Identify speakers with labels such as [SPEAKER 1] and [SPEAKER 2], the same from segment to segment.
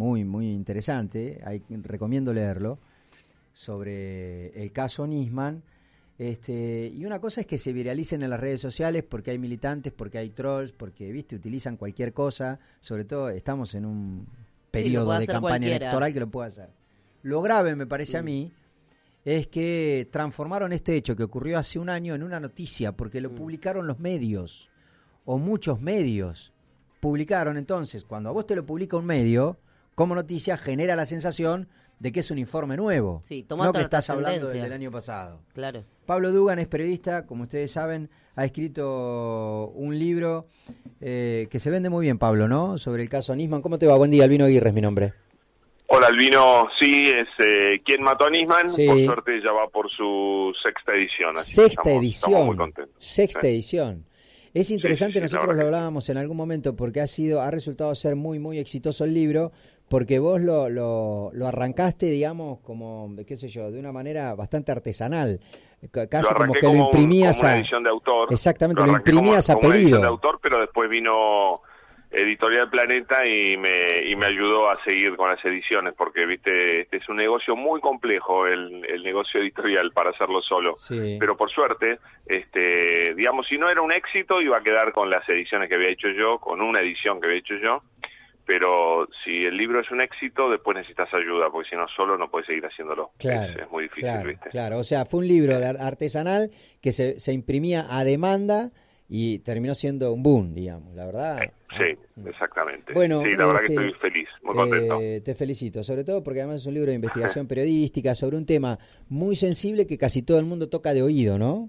[SPEAKER 1] muy, muy interesante, recomiendo leerlo, sobre el caso Nisman. Y una cosa es que se viralicen en las redes sociales porque hay militantes, porque hay trolls, porque, viste, utilizan cualquier cosa, sobre todo estamos en un periodo de campaña electoral que lo puede hacer. Lo grave, me parece a mí, es que transformaron este hecho que ocurrió hace un año en una noticia, porque lo publicaron los medios, o muchos medios publicaron. Entonces, cuando a vos te lo publica un medio, como noticia, genera la sensación de que es un informe nuevo, no que estás hablando del año pasado.
[SPEAKER 2] Claro.
[SPEAKER 1] Pablo Dugan es periodista, como ustedes saben, ha escrito un libro que se vende muy bien, Pablo, ¿no? Sobre el caso Nisman. ¿Cómo te va? Buen día, Albino Aguirre es mi nombre.
[SPEAKER 3] Hola, Albino. Sí, es ¿Quién mató a Nisman? Sí. Por suerte ya va por su sexta edición. Así estamos muy contentos.
[SPEAKER 1] Sexta edición. Es interesante, nosotros lo hablábamos en algún momento porque ha resultado ser muy, muy exitoso el libro, porque vos lo arrancaste, digamos, como, qué sé yo, de una manera bastante artesanal. Casi como que lo imprimías
[SPEAKER 3] como una edición de autor.
[SPEAKER 1] Exactamente, lo imprimías a pedido. Una edición
[SPEAKER 3] de autor, pero después vino Editorial Planeta y me ayudó a seguir con las ediciones, porque, viste, este es un negocio muy complejo, el negocio editorial, para hacerlo solo. Sí. Pero por suerte, digamos, si no era un éxito, iba a quedar con las ediciones que había hecho yo, con una edición que había hecho yo. Pero si el libro es un éxito, después necesitas ayuda, porque si no, solo no puedes seguir haciéndolo.
[SPEAKER 1] Claro,
[SPEAKER 3] es muy difícil, ¿viste?
[SPEAKER 1] Claro, o sea, fue un libro artesanal que se imprimía a demanda y terminó siendo un boom, digamos, la verdad.
[SPEAKER 3] Sí, exactamente.
[SPEAKER 1] Bueno,
[SPEAKER 3] sí, la verdad que estoy feliz, muy contento.
[SPEAKER 1] Te felicito, sobre todo porque además es un libro de investigación periodística sobre un tema muy sensible que casi todo el mundo toca de oído, ¿no?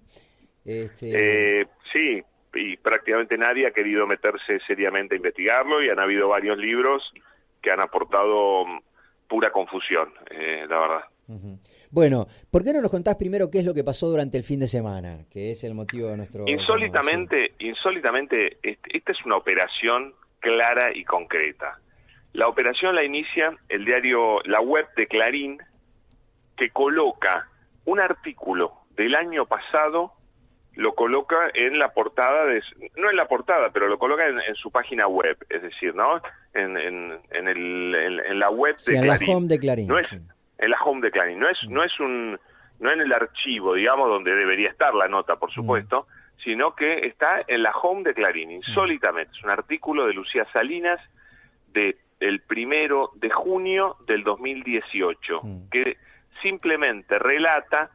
[SPEAKER 3] Sí. Y prácticamente nadie ha querido meterse seriamente a investigarlo, y han habido varios libros que han aportado pura confusión, la verdad.
[SPEAKER 1] Uh-huh. Bueno, ¿por qué no nos contás primero qué es lo que pasó durante el fin de semana? Que es el motivo de nuestro...
[SPEAKER 3] Insólitamente, esta es una operación clara y concreta. La operación la inicia el diario, la web de Clarín, que coloca un artículo del año pasado, lo coloca en la portada, no en la portada, pero lo coloca en su página web, es decir, ¿no? En la web de Clarín.
[SPEAKER 1] En la home de Clarín.
[SPEAKER 3] No es, en la home de Clarín. No en el archivo, digamos, donde debería estar la nota, por supuesto, sino que está en la home de Clarín, insólitamente. Es un artículo de Lucía Salinas del 1 de junio del 2018, que simplemente relata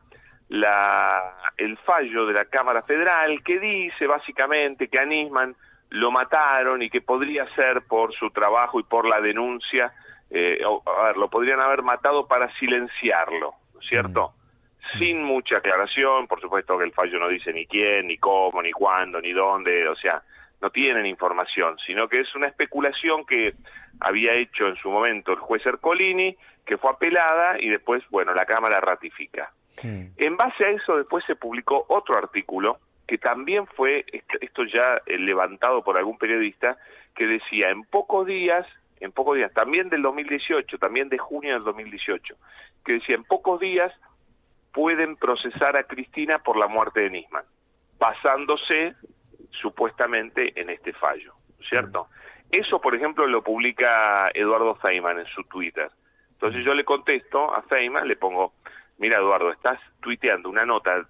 [SPEAKER 3] el fallo de la Cámara Federal, que dice básicamente que a Nisman lo mataron y que podría ser por su trabajo y por la denuncia, lo podrían haber matado para silenciarlo, ¿no es cierto? Sin mucha aclaración, por supuesto que el fallo no dice ni quién, ni cómo, ni cuándo, ni dónde, o sea, no tienen información, sino que es una especulación que había hecho en su momento el juez Ercolini, que fue apelada y después, bueno, la Cámara ratifica. En base a eso después se publicó otro artículo que también fue, esto ya levantado por algún periodista, que decía en pocos días, también del 2018, también de junio del 2018, que decía en pocos días pueden procesar a Cristina por la muerte de Nisman, basándose supuestamente en este fallo, ¿cierto? Eso, por ejemplo, lo publica Eduardo Feynman en su Twitter. Entonces yo le contesto a Feynman, le pongo: mira, Eduardo, estás tuiteando una nota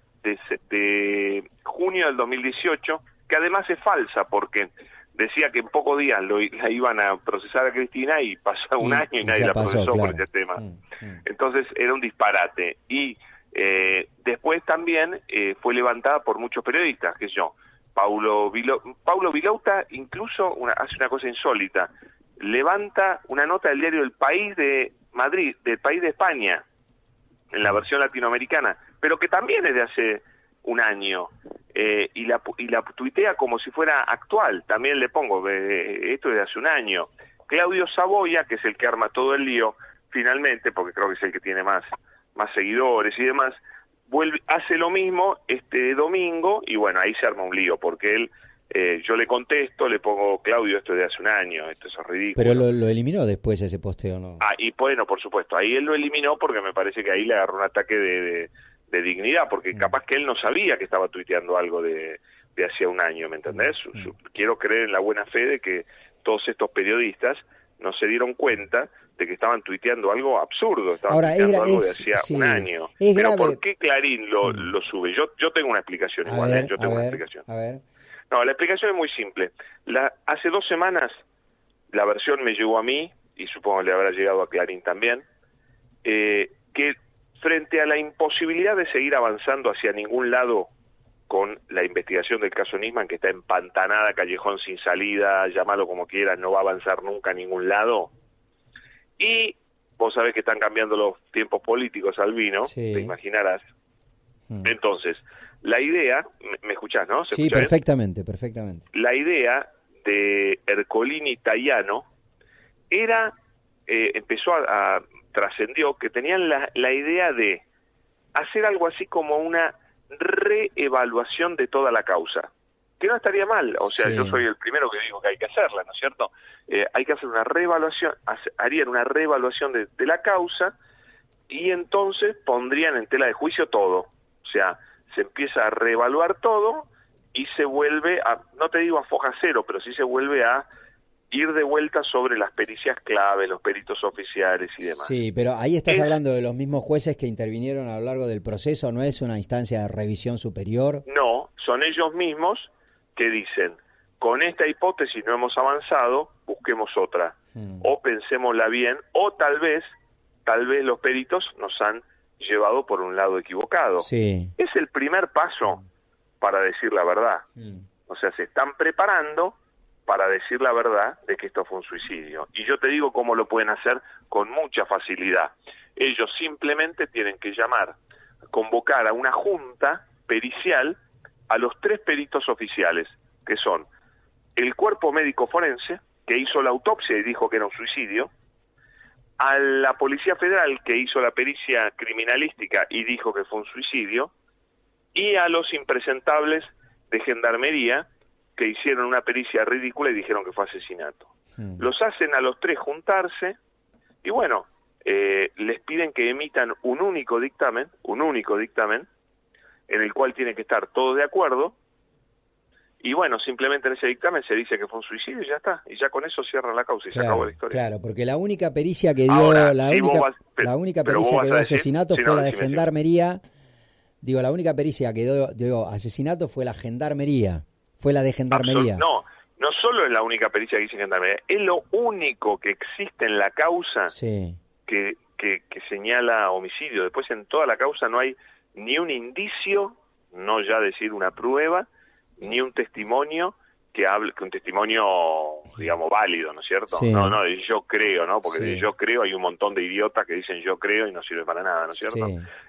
[SPEAKER 3] de junio del 2018, que además es falsa, porque decía que en pocos días la iban a procesar a Cristina y pasó un año y nadie la procesó por este tema. Entonces era un disparate. Y después también fue levantada por muchos periodistas, que yo, Paulo Vilouta incluso hace una cosa insólita, levanta una nota del diario El País de Madrid, del País de España, en la versión latinoamericana, pero que también es de hace un año, y la tuitea como si fuera actual. También le pongo, esto es de hace un año. Claudio Saboya, que es el que arma todo el lío, finalmente, porque creo que es el que tiene más seguidores y demás, hace lo mismo este domingo, y bueno, ahí se arma un lío, porque él, yo le contesto, le pongo: Claudio, esto es de hace un año, esto es ridículo.
[SPEAKER 1] Pero lo eliminó después ese posteo, ¿no?
[SPEAKER 3] Y bueno, por supuesto, ahí él lo eliminó porque me parece que ahí le agarró un ataque de dignidad, porque capaz que él no sabía que estaba tuiteando algo de hacía un año, ¿me entendés? Quiero creer en la buena fe de que todos estos periodistas no se dieron cuenta de que estaban tuiteando algo absurdo, estaban
[SPEAKER 1] Ahora,
[SPEAKER 3] tuiteando algo de hacía un año. Pero
[SPEAKER 1] grave.
[SPEAKER 3] ¿por qué Clarín lo sube? Yo tengo una explicación igual, yo tengo una explicación.
[SPEAKER 1] A ver.
[SPEAKER 3] No, la explicación es muy simple. Hace 2 semanas la versión me llegó a mí, y supongo que le habrá llegado a Clarín también, que frente a la imposibilidad de seguir avanzando hacia ningún lado con la investigación del caso Nisman, que está empantanada, callejón sin salida, llámalo como quieras, no va a avanzar nunca a ningún lado. Y vos sabés que están cambiando los tiempos políticos, Albino, te imaginarás. Entonces, la idea, ¿me escuchás, no?
[SPEAKER 1] Sí, perfectamente, perfectamente.
[SPEAKER 3] La idea de Ercolini Taiano era, trascendió que tenían la idea de hacer algo así como una reevaluación de toda la causa, que no estaría mal, o sea, yo soy el primero que digo que hay que hacerla, ¿no es cierto? Hay que hacer una reevaluación, harían una reevaluación de la causa, y entonces pondrían en tela de juicio todo, o sea, se empieza a reevaluar todo y se vuelve a, no te digo a foja cero, pero sí se vuelve a ir de vuelta sobre las pericias clave, los peritos oficiales y demás.
[SPEAKER 1] Sí, pero ahí estás hablando de los mismos jueces que intervinieron a lo largo del proceso, ¿no es una instancia de revisión superior?
[SPEAKER 3] No, son ellos mismos que dicen, con esta hipótesis no hemos avanzado, busquemos otra, o pensémosla bien, o tal vez los peritos nos han llevado por un lado equivocado.
[SPEAKER 1] Sí.
[SPEAKER 3] Es el primer paso para decir la verdad. O sea, se están preparando para decir la verdad de que esto fue un suicidio. Y yo te digo cómo lo pueden hacer con mucha facilidad. Ellos simplemente tienen que convocar a una junta pericial a los 3 peritos oficiales, que son el cuerpo médico forense, que hizo la autopsia y dijo que era un suicidio, a la Policía Federal, que hizo la pericia criminalística y dijo que fue un suicidio, y a los impresentables de Gendarmería, que hicieron una pericia ridícula y dijeron que fue asesinato. Los hacen a los 3 juntarse, y bueno, les piden que emitan un único dictamen, en el cual tienen que estar todos de acuerdo, y bueno, simplemente en ese dictamen se dice que fue un suicidio y ya está, y ya con eso cierran la causa y se acabó la historia.
[SPEAKER 1] Claro, porque la única pericia que dio,
[SPEAKER 3] ahora,
[SPEAKER 1] la única pericia que dio asesinato fue la de Gendarmería. Digo, la única pericia que dio asesinato fue la Gendarmería. Fue la de Gendarmería.
[SPEAKER 3] No solo es la única pericia que dice Gendarmería, es lo único que existe en la causa que señala homicidio. Después en toda la causa no hay ni un indicio, no ya decir una prueba, ni un testimonio que hable, que un testimonio, digamos, válido, ¿no es cierto?
[SPEAKER 1] Sí.
[SPEAKER 3] No, yo creo, ¿no? Porque de yo creo hay un montón de idiotas que dicen yo creo y no sirve para nada, ¿no es cierto?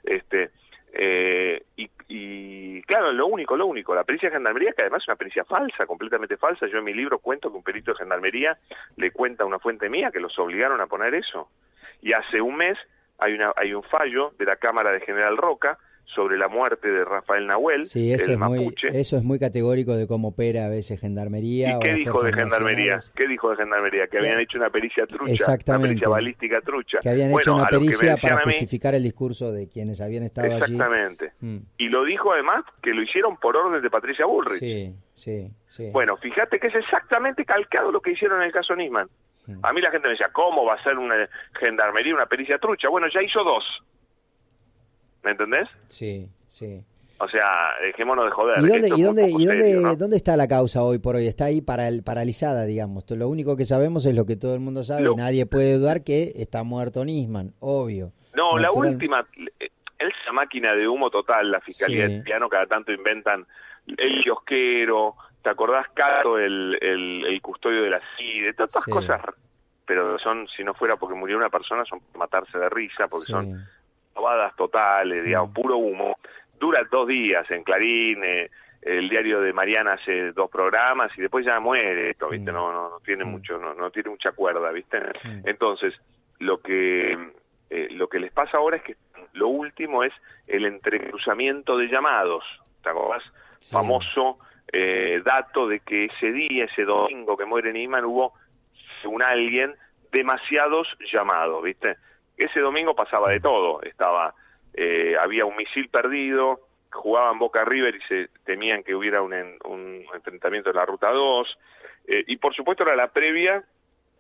[SPEAKER 3] Y claro, lo único, la pericia de Gendarmería, que además es una pericia falsa, completamente falsa. Yo en mi libro cuento que un perito de Gendarmería le cuenta a una fuente mía que los obligaron a poner eso. Y hace un mes hay un fallo de la Cámara de General Roca sobre la muerte de Rafael Nahuel, el mapuche.
[SPEAKER 1] Eso es muy categórico de cómo opera a veces Gendarmería.
[SPEAKER 3] ¿Y qué dijo de Gendarmería? ¿Qué dijo de Gendarmería? Que habían hecho una pericia trucha, una pericia balística trucha.
[SPEAKER 1] Que habían hecho una pericia para justificar el discurso de quienes habían estado allí.
[SPEAKER 3] Exactamente. Y lo dijo además que lo hicieron por orden de Patricia Bullrich.
[SPEAKER 1] Sí.
[SPEAKER 3] Bueno, fíjate que es exactamente calcado lo que hicieron en el caso Nisman. A mí la gente me decía, ¿cómo va a ser una Gendarmería una pericia trucha? Bueno, ya hizo 2. ¿Me entendés?
[SPEAKER 1] Sí.
[SPEAKER 3] O sea, dejémonos de joder.
[SPEAKER 1] ¿Dónde está la causa hoy por hoy? Está ahí paralizada, digamos. Lo único que sabemos es lo que todo el mundo sabe. Nadie puede dudar que está muerto Nisman, obvio.
[SPEAKER 3] No, la última, esa máquina de humo total, la Fiscalía de Piano, cada tanto inventan el kiosquero, ¿te acordás, Cato, el custodio de la CIDE? Todas estas cosas, pero son, si no fuera porque murió una persona, son matarse de risa, porque son robadas totales, digamos, puro humo. Dura 2 días en Clarín, el diario de Mariana hace 2 programas y después ya muere esto, ¿viste? No tiene mucho, no tiene mucha cuerda, ¿viste? Entonces, lo que les pasa ahora es que lo último es el entrecruzamiento de llamados, ¿te acordás? Famoso dato de que ese domingo que muere Nisman, hubo, según alguien, demasiados llamados, ¿viste? Ese domingo pasaba de todo, había un misil perdido, jugaban Boca River y se temían que hubiera un enfrentamiento en la Ruta 2, y por supuesto era la previa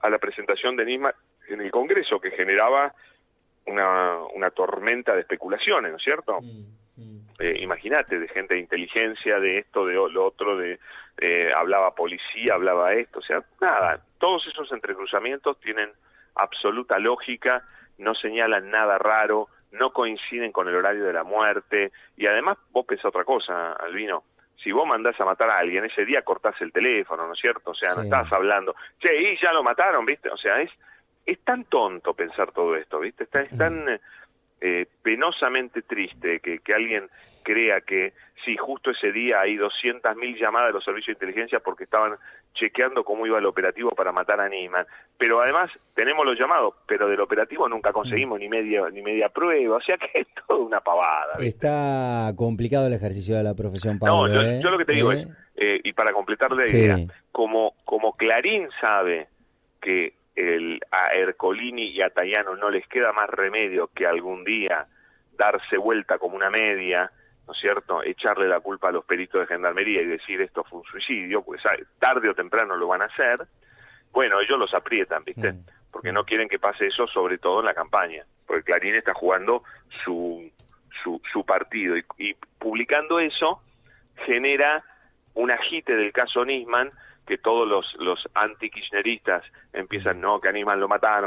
[SPEAKER 3] a la presentación de Nisman en el Congreso, que generaba una tormenta de especulaciones, ¿no es cierto? Imagínate, de gente de inteligencia, de esto, de lo otro, hablaba policía, hablaba esto, o sea, nada, todos esos entrecruzamientos tienen absoluta lógica, no señalan nada raro, no coinciden con el horario de la muerte, y además vos pensás otra cosa, Albino, si vos mandás a matar a alguien, ese día cortás el teléfono, ¿no es cierto? O sea, no estás hablando, che, y ya lo mataron, ¿viste? O sea, es tan tonto pensar todo esto, ¿viste? Es tan penosamente triste que alguien crea que sí, justo ese día hay 200.000 llamadas de los servicios de inteligencia porque estaban chequeando cómo iba el operativo para matar a Nisman. Pero además tenemos los llamados, pero del operativo nunca conseguimos ni media prueba, o sea que es toda una pavada, ¿viste?
[SPEAKER 1] Está complicado el ejercicio de la profesión, Pablo.
[SPEAKER 3] No, yo lo que te digo es, y para completar la idea, como Clarín sabe que a Ercolini y a Tayano no les queda más remedio que algún día darse vuelta como una media, ¿no es cierto?, echarle la culpa a los peritos de gendarmería y decir esto fue un suicidio, pues tarde o temprano lo van a hacer. Bueno, ellos los aprietan, ¿viste? Porque no quieren que pase eso, sobre todo en la campaña, porque Clarín está jugando su partido y publicando eso genera un agite del caso Nisman, que todos los anti-kirchneristas empiezan, no, que a Nisman lo mataron,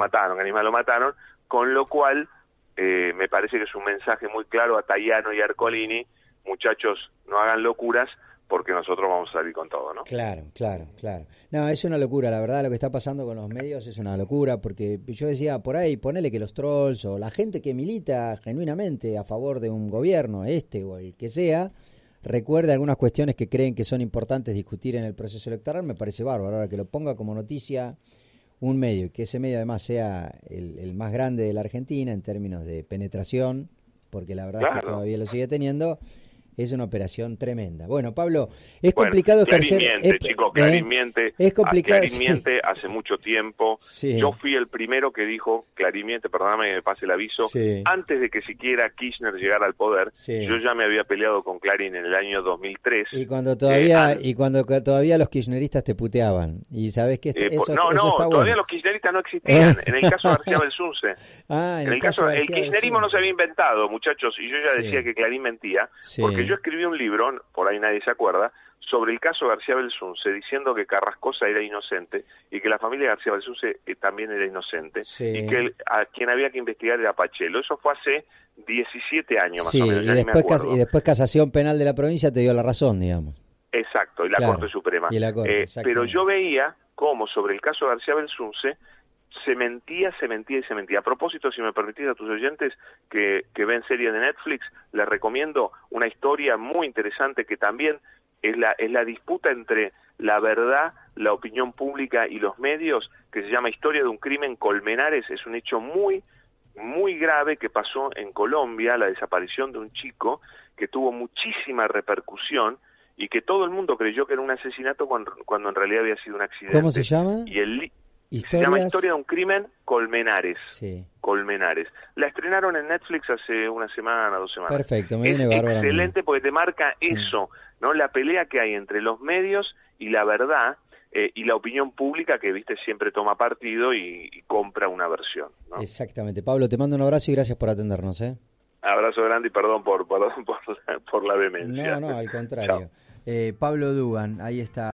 [SPEAKER 3] con lo cual me parece que es un mensaje muy claro a Tayano y a Ercolini, muchachos, no hagan locuras, porque nosotros vamos a salir con todo, ¿no?
[SPEAKER 1] Claro. No, es una locura, la verdad, lo que está pasando con los medios es una locura, porque yo decía, por ahí, ponele que los trolls o la gente que milita genuinamente a favor de un gobierno, o el que sea, recuerde algunas cuestiones que creen que son importantes discutir en el proceso electoral, me parece bárbaro. Ahora que lo ponga como noticia un medio, y que ese medio además sea el más grande de la Argentina en términos de penetración, porque la verdad es que todavía lo sigue teniendo, es una operación tremenda. Bueno, Pablo, es complicado ejercer...
[SPEAKER 3] Clarín miente,
[SPEAKER 1] es complicado,
[SPEAKER 3] Clarín miente hace mucho tiempo.
[SPEAKER 1] Sí.
[SPEAKER 3] Yo fui el primero que dijo, Clarín miente, perdóname que me pase el aviso, antes de que siquiera Kirchner llegara al poder, yo ya me había peleado con Clarín en el año 2003.
[SPEAKER 1] Y cuando todavía los kirchneristas te puteaban. Y sabes que eso está
[SPEAKER 3] todavía
[SPEAKER 1] bueno.
[SPEAKER 3] Los kirchneristas no existían. En el caso de García Belsunce. El kirchnerismo no se había inventado, muchachos, y yo ya decía que Clarín mentía, porque yo escribí un libro, por ahí nadie se acuerda, sobre el caso García Belsunce, diciendo que Carrascosa era inocente y que la familia García Belsunce también era inocente, y que a quien había que investigar era Pachelo. Eso fue hace 17 años más o menos, ya ni me acuerdo.
[SPEAKER 1] Y después Casación Penal de la provincia te dio la razón, digamos.
[SPEAKER 3] Exacto, y la Corte Suprema. Pero yo veía cómo sobre el caso García Belsunce se mentía. A propósito, si me permitís a tus oyentes que ven series de Netflix, les recomiendo una historia muy interesante que también es la disputa entre la verdad, la opinión pública y los medios, que se llama Historia de un crimen Colmenares. Es un hecho muy, muy grave que pasó en Colombia, la desaparición de un chico que tuvo muchísima repercusión y que todo el mundo creyó que era un asesinato cuando en realidad había sido un accidente.
[SPEAKER 1] ¿Cómo se llama?
[SPEAKER 3] Se llama Historia de un crimen Colmenares.
[SPEAKER 1] Sí.
[SPEAKER 3] Colmenares. La estrenaron en Netflix hace una semana, 2 semanas.
[SPEAKER 1] Perfecto, me viene bárbaro.
[SPEAKER 3] Excelente porque te marca eso, ¿no? La pelea que hay entre los medios y la verdad, y la opinión pública que, viste, siempre toma partido y compra una versión, ¿no?
[SPEAKER 1] Exactamente. Pablo, te mando un abrazo y gracias por atendernos,
[SPEAKER 3] Abrazo grande y perdón por la vehemencia.
[SPEAKER 1] No, al contrario. Pablo Dugan, ahí está.